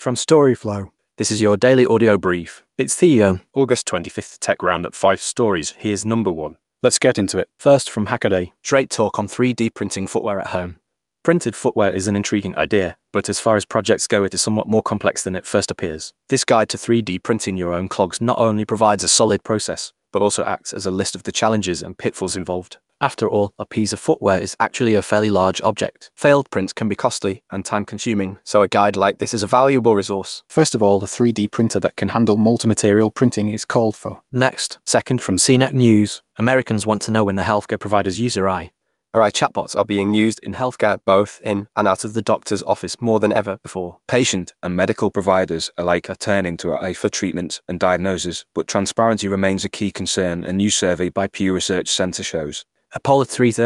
From Storyflow, this is your daily audio brief. It's the August 25th Tech Roundup 5 stories. Here's number 1. Let's get into it. First, from Hackaday, straight talk on 3D printing footwear at home. Printed footwear is an intriguing idea, but as far as projects go, it is somewhat more complex than it first appears. This guide to 3D printing your own clogs not only provides a solid process, but also acts as a list of the challenges and pitfalls involved. After all, a piece of footwear is actually a fairly large object. Failed prints can be costly and time-consuming, so a guide like this is a valuable resource. First of all, the 3D printer that can handle multi-material printing is called for. Next, second from CNET News, Americans want to know when the healthcare providers use AI chatbots are being used in healthcare both in and out of the doctor's office more than ever before. Patient and medical providers alike are turning to AI for treatment and diagnosis, but transparency remains a key concern. A new survey by Pew Research Center shows Apollo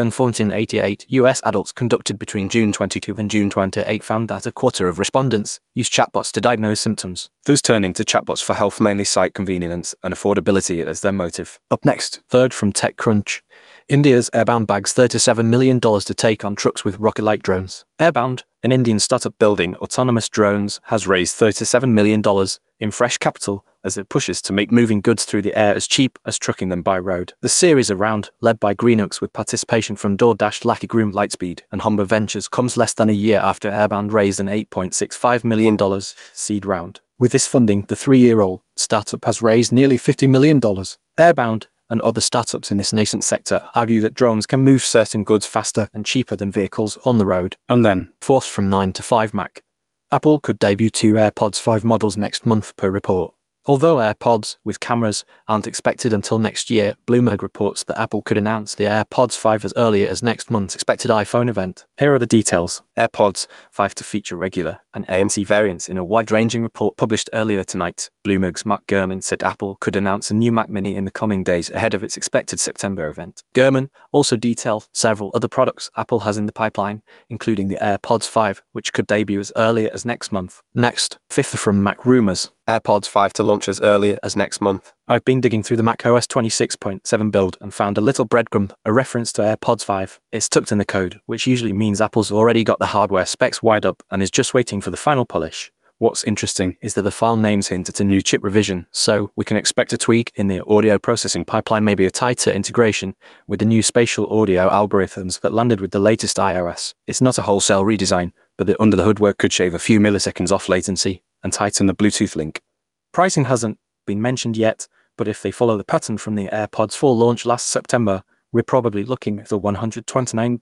3,1488 US adults conducted between June 22 and June 28 found that a quarter of respondents used chatbots to diagnose symptoms, thus turning to chatbots for health, mainly site convenience and affordability as their motive. Up next, third from TechCrunch, India's Airbound bags $37 million to take on trucks with rocket-like drones. Airbound, an Indian startup building autonomous drones, has raised $37 million in fresh capital as it pushes to make moving goods through the air as cheap as trucking them by road. The series of round, led by Greenox with participation from DoorDash, Lucky Groom, Lightspeed, and Humber Ventures, comes less than a year after Airbound raised an $8.65 million seed round. With this funding, the 3-year-old startup has raised nearly $50 million. Airbound and other startups in this nascent sector argue that drones can move certain goods faster and cheaper than vehicles on the road. And then, fourth from 9 to 5 Mac, Apple could debut 2 AirPods 5 models next month per report. Although AirPods with cameras aren't expected until next year, Bloomberg reports that Apple could announce the AirPods 5 as early as next month's expected iPhone event. Here are the details. AirPods 5 to feature regular and ANC variants in a wide-ranging report published earlier tonight. Bloomberg's Mark Gurman said Apple could announce a new Mac Mini in the coming days ahead of its expected September event. Gurman also detailed several other products Apple has in the pipeline, including the AirPods 5, which could debut as early as next month. Next, fifth from Mac Rumors, AirPods 5 to launch as early as next month. I've been digging through the macOS 26.7 build and found a little breadcrumb, a reference to AirPods 5. It's tucked in the code, which usually means Apple's already got the hardware specs wired up and is just waiting for the final polish. What's interesting is that the file names hint at a new chip revision, so we can expect a tweak in the audio processing pipeline, maybe a tighter integration with the new spatial audio algorithms that landed with the latest iOS. It's not a wholesale redesign, but the under-the-hood work could shave a few milliseconds off latency and tighten the Bluetooth link. Pricing hasn't been mentioned yet, but if they follow the pattern from the AirPods 4 launch last September, we're probably looking at the $129,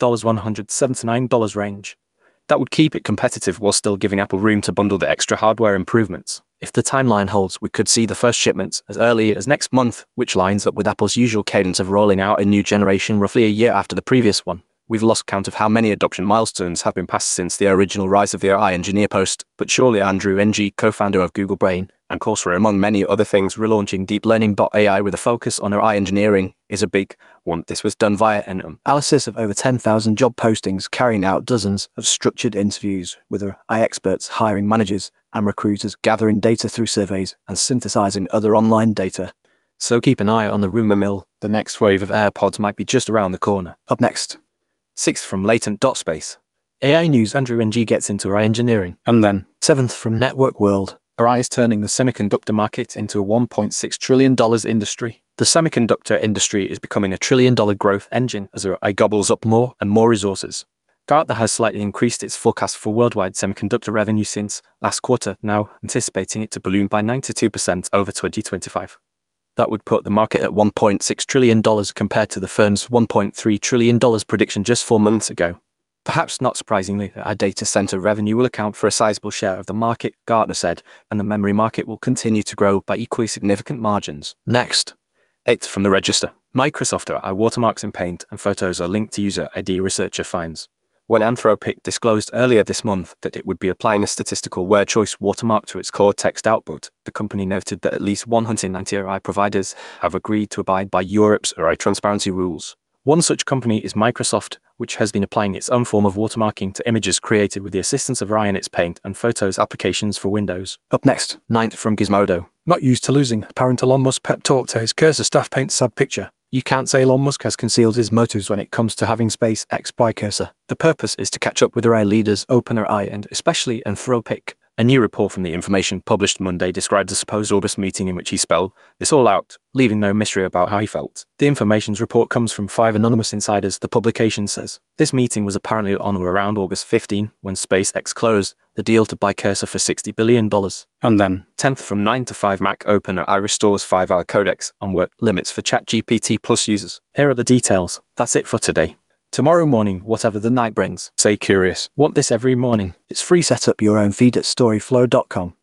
$179 range. That would keep it competitive while still giving Apple room to bundle the extra hardware improvements. If the timeline holds, we could see the first shipments as early as next month, which lines up with Apple's usual cadence of rolling out a new generation roughly a year after the previous one. We've lost count of how many adoption milestones have been passed since the original Rise of the AI Engineer post, but surely Andrew Ng, co-founder of Google Brain and Coursera, among many other things, relaunching deep learning bot AI with a focus on AI engineering is a big one. This was done via an analysis of over 10,000 job postings, carrying out dozens of structured interviews with AI experts, hiring managers and recruiters, gathering data through surveys and synthesizing other online data. So keep an eye on the rumor mill. The next wave of AirPods might be just around the corner. Up next, sixth from Latent.space, AI news, Andrew Ng gets into AI engineering. And then, seventh from Network World, AI is turning the semiconductor market into a $1.6 trillion industry. The semiconductor industry is becoming a $1 trillion growth engine as AI gobbles up more and more resources. Gartner has slightly increased its forecast for worldwide semiconductor revenue since last quarter, now anticipating it to balloon by 92% over 2025. That would put the market at $1.6 trillion compared to the firm's $1.3 trillion prediction just 4 months ago. Perhaps not surprisingly, our data center revenue will account for a sizable share of the market, Gartner said, and the memory market will continue to grow by equally significant margins. Next, eighth from the Register, Microsoft AI watermarks in Paint and Photos are linked to user ID, researcher finds. When Anthropic disclosed earlier this month that it would be applying a statistical word choice watermark to its core text output, the company noted that at least 190 AI providers have agreed to abide by Europe's AI transparency rules. One such company is Microsoft, which has been applying its own form of watermarking to images created with the assistance of AI in its Paint and Photos applications for Windows. Up next, ninth from Gizmodo, not used to losing, apparent Elon Musk pep talk to his Cursor staff paint sub picture. You can't say Elon Musk has concealed his motives when it comes to having SpaceX buy Cursor. The purpose is to catch up with AI leaders OpenAI and especially Anthropic, A new report from The Information published Monday described a supposed August meeting in which he spelled this all out, leaving no mystery about how he felt. The Information's report comes from 5 anonymous insiders, the publication says. This meeting was apparently on or around August 15, when SpaceX closed the deal to buy Cursor for $60 billion. And then, 10th from 9 to 5 Mac OpenAI restores 5-hour codecs on work limits for ChatGPT Plus users. Here are the details. That's it for today. Tomorrow morning, whatever the night brings, stay curious. Want this every morning? It's free. Set up your own feed at storyflow.com.